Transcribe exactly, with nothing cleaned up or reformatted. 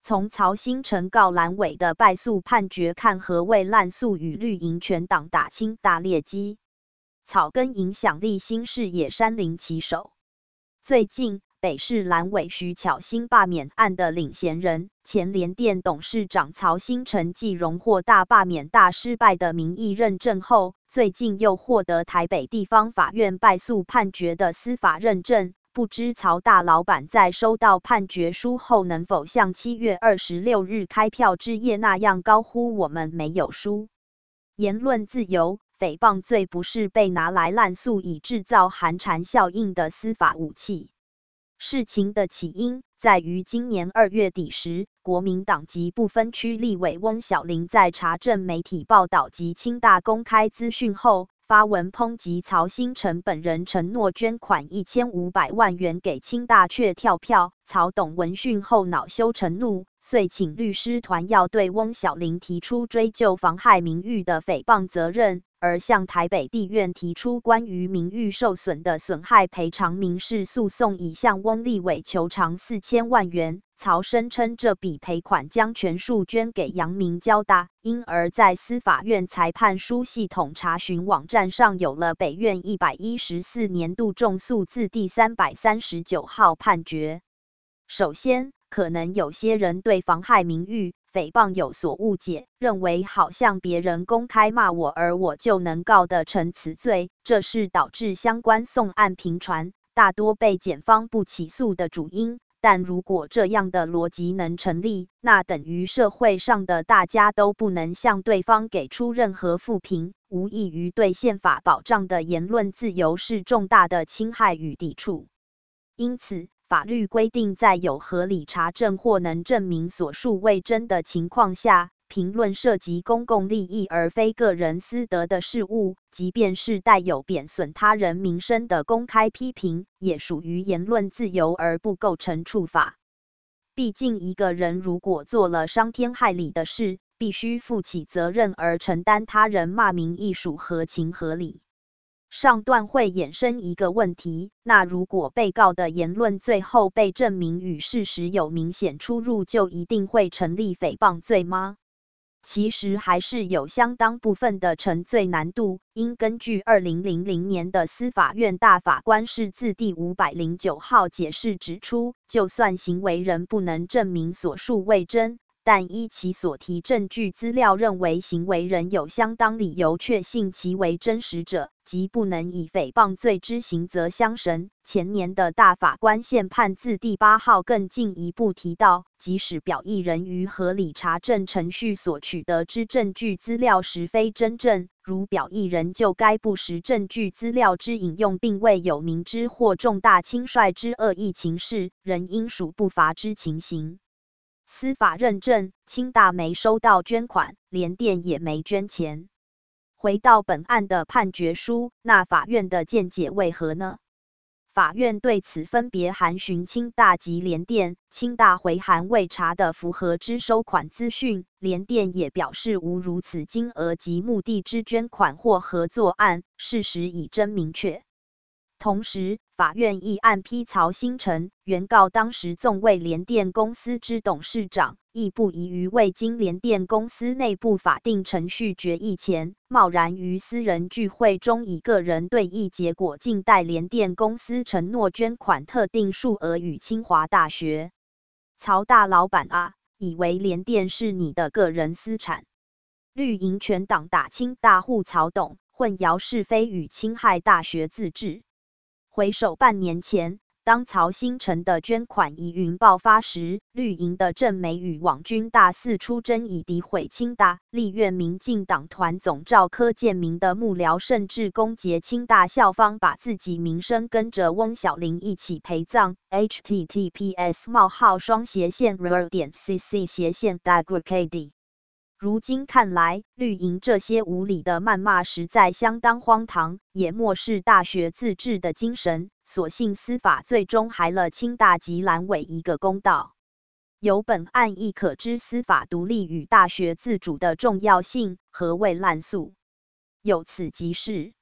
从曹兴诚告蓝委的败诉判决看，何谓滥诉与绿营全党打清大劣迹。草根影响力新视野山林旗手。最近，北市蓝委徐巧芯罢免案的领衔人、前联电董事长曹兴诚继荣获大罢免大失败的民意认证后，最近又获得台北地方法院败诉判决的司法认证。不知曹大老板在收到判决书后，能否像七月二十六日开票之夜那样高呼我们没有输？言论自由、诽谤罪不是被拿来滥诉以制造寒蝉效应的司法武器。事情的起因在于今年二月底时，国民党籍不分区立委翁小玲在查证媒体报道及清大公开资讯后，发文抨击曹兴诚本人承诺捐款一千五百万元给清大却跳票。曹董闻讯后恼羞成怒，遂请律师团要对翁小玲提出追究妨害名誉的诽谤责任，而向台北地院提出关于名誉受损的损害赔偿民事诉讼，已向翁立委求偿四千万元。曹声称这笔赔款将全数捐给阳明交大，因而在司法院裁判书系统查询网站上有了北院一百一十四年度重诉字第三百三十九号判决。首先，可能有些人对妨害名誉、诽谤有所误解，认为好像别人公开骂我，而我就能告得成此罪，这是导致相关讼案频传，大多被检方不起诉的主因。但如果这样的逻辑能成立，那等于社会上的大家都不能向对方给出任何负评，无异于对宪法保障的言论自由是重大的侵害与抵触。因此，法律规定在有合理查证或能证明所述为真的情况下，评论涉及公共利益而非个人私德的事物，即便是带有贬损他人名声的公开批评，也属于言论自由而不构成处罚。毕竟一个人如果做了伤天害理的事，必须负起责任而承担他人骂名亦属合情合理。上段会衍生一个问题，那如果被告的言论最后被证明与事实有明显出入，就一定会成立诽谤罪吗？其实还是有相当部分的成罪难度，应根据二零零零年的司法院大法官释字第五百零九号解释指出，就算行为人不能证明所述为真，但依其所提证据资料认为行为人有相当理由确信其为真实者，即不能以诽谤罪之刑责相绳。前年的大法官宪判字第八号更进一步提到，即使表意人于合理查证程序所取得之证据资料实非真正，如表意人就该不实证据资料之引用并未有明知或重大轻率之恶意情事，仍应属不罚之情形。司法认证，清大没收到捐款，联电也没捐钱。回到本案的判决书，那法院的见解为何呢？法院对此分别函询清大及联电，清大回函未查的符合之收款资讯，联电也表示无如此金额及目的之捐款或合作案，事实已真明确。同时，法院亦案批曹兴诚，原告当时纵为联电公司之董事长，亦不宜于未经联电公司内部法定程序决议前，贸然于私人聚会中以个人对议结果静待联电公司承诺捐款特定数额与清华大学。曹大老板啊，以为联电是你的个人私产？绿营全党打清大户曹董，混淆是非与侵害大学自治。回首半年前，当曹兴诚的捐款疑云爆发时，绿营的郑美与网军大肆出征以诋毁清大，立院民进党团总召柯建铭的幕僚甚至攻讦清大校方把自己名声跟着翁小玲一起陪葬。H T T P S 冒号双斜线 R R 点 C C 斜线 D A G R K D。如今看来，绿营这些无理的谩骂实在相当荒唐，也漠视大学自治的精神，所幸司法最终还了清大及蓝委一个公道。由本案亦可知司法独立与大学自主的重要性，何谓滥诉？有此即是。